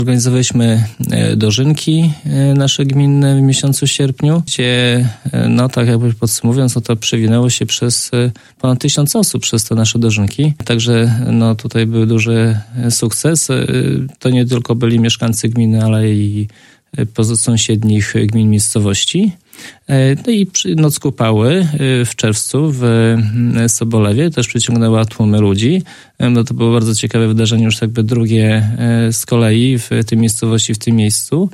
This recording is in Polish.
Organizowaliśmy dożynki nasze gminne w miesiącu sierpniu, gdzie, tak jakby podsumowując, to przewinęło się przez ponad 1000 osób przez te nasze dożynki. Także tutaj był duży sukces. To nie tylko byli mieszkańcy gminy, ale i sąsiednich gmin miejscowości. I Noc Kupały w czerwcu w Sobolewie też przyciągnęła tłumy ludzi. To było bardzo ciekawe wydarzenie, już jakby drugie z kolei w tej miejscowości, w tym miejscu.